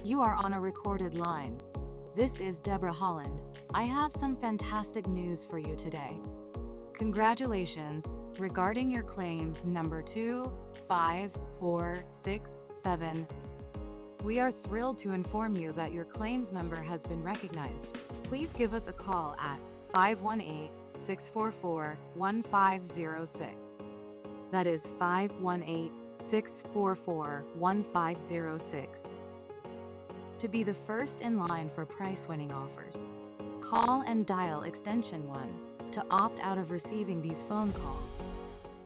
You are on a recorded line. This is Deborah Holland. I have some fantastic news for you today. Congratulations regarding your claims number 25467. We are thrilled to inform you that your claims number has been recognized. Please give us a call at 518-644-1506. That is 518-644-1506. To be the first in line for price-winning offers, call and dial extension 1 to opt out of receiving these phone calls.